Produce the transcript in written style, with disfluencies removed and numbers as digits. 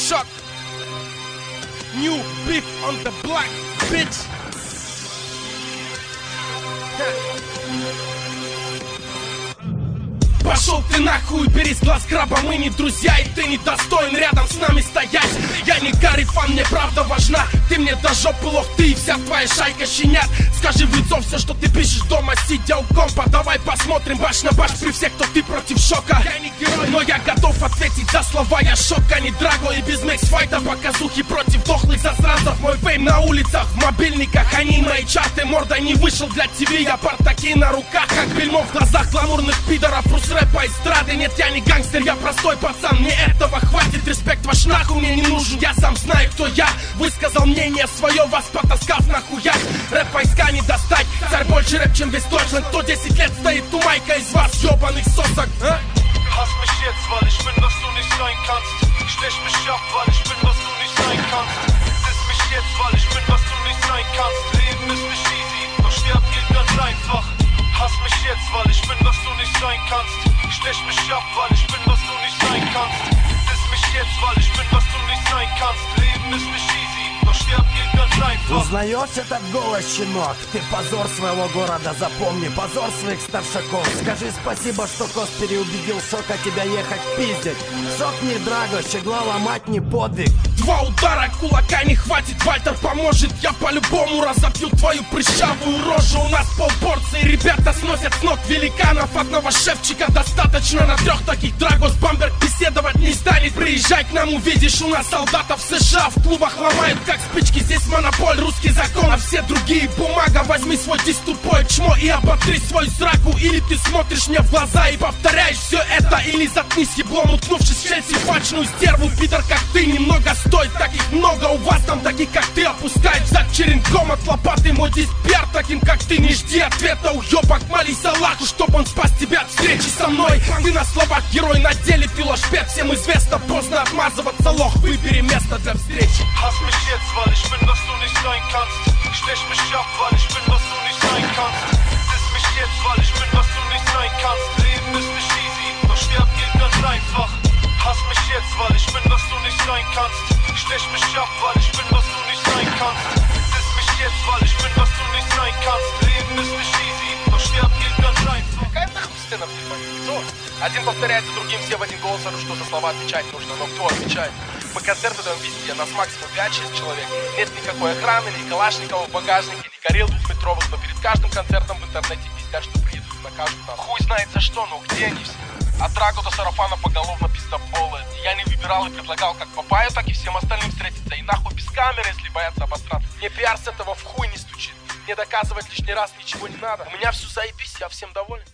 shock. New beef on the block, bitch. Пошел ты нахуй, бери с глаз краба, мы не друзья, и ты не достоин рядом с нами стоять. Я не Гарифан, мне правда важна, ты мне до жопы лох, ты и вся твоя шайка щенят. Скажи в лицо все, что ты пишешь дома, сидя у компа. Давай посмотрим баш на баш при всех, кто ты против шока. Я не герой, но я готов ответить за слова. Я шока, не драго, и без микс-файта показухи против дохлых засранцев. Мой фейм на улицах, в мобильниках, они мои чарты. Морда не вышел для ТВ, я партаки на руках, как бельмо в глазах гламурных пидоров. Рэпа эстрады, нет, я не гангстер, я простой пацан. Мне этого хватит, респект ваш нахуй мне не нужен. Я сам знаю, кто я, высказал мнение свое, вас потаскав нахуя. Рэп войска не достать, царь больше рэп, чем весь Deutschland. 110 лет стоит тумайка из вас, ёбаных сосок, а? Hass mich jetzt, weil ich bin, was du nicht sein kannst. Stech mich ab, weil ich bin, was du nicht sein kannst. Diss mich jetzt, weil ich bin, was du nicht sein kannst. Leben ist nicht easy, doch sterben geht ganz einfach. Hass mich jetzt, weil ich bin, was du nicht sein kannst. Stech mich ab, weil ich bin, was du nicht sein kannst. Diss mich jetzt, weil ich bin, was du nicht sein kannst. Leben ist nicht easy, doch sterben geht ganz einfach. Узнаешь этот голос, щенок? Ты позор своего города, запомни, позор своих старшаков. Скажи спасибо, что Кос переубедил Шока тебя ехать пиздить. Шок не драго, щегла ломать не подвиг. Два удара кулака не хватит, Вальтер поможет. Я по-любому разобью твою прыщавую рожу. У нас полпорции, ребята сносят с ног великанов. Одного шефчика достаточно на 3 таких. Драгос Бамберг беседовать не станет. Приезжай к нам, увидишь, у нас солдатов США в клубах ломают как спички. Здесь монополь, русский закон, а все другие бумага. Возьми свой диск тупое чмо и оботри свою сраку. Или ты смотришь мне в глаза и повторяешь все это, или заткнись еблом, уткнувшись в щель симпатичную стерву. Пидор, как ты, немного стоит, таких много у вас там, таких как ты опускают зад черенком от лопаты. Мой диск пиар, таким как ты не жди ответа, уёбок. Молись Аллаху, чтоб он спас тебя от встречи со мной. Ты на словах герой, на деле пилошпет. Всем известно, поздно отмазываться, лох. Выбери место для встречи. Hass mich jetzt, weil ich bin, was du nicht sein kannst. Stech mich ab, weil ich bin, was du nicht sein kannst. Diss mich jetzt, weil ich bin, was du nicht sein kannst. Leben ist nicht easy, doch sterben geht ganz einfach. Hass mich jetzt, weil ich bin, was du nicht sein kannst. Stech mich ab, weil ich bin, was du nicht sein kannst. Diss mich jetzt, weil ich bin, was du nicht sein kannst. Leben ist nicht easy, doch sterben geht ganz einfach. Какая нахуй сцена в телефоне? Кто? Один повторяет за другим, все в один голос, что за слова отвечать нужно, но кто отвечает? Мы концерты даем везде, нас максимум 5-6 человек. Нет никакой охраны, ни калашникова в багажнике, ни горел двухметровых, но перед каждым концертом в интернете пиздят, что приедут, накажут нас. Хуй знает за что, но где они все? От Драго до Сарафана поголовно пиздоболы. Я не выбирал и предлагал как Папаю, так и всем остальным встретиться. И нахуй без камеры, если боятся обосраться. Мне пиар с этого в хуй не стучит. Мне доказывать лишний раз ничего не надо. У меня все заебись, я всем доволен.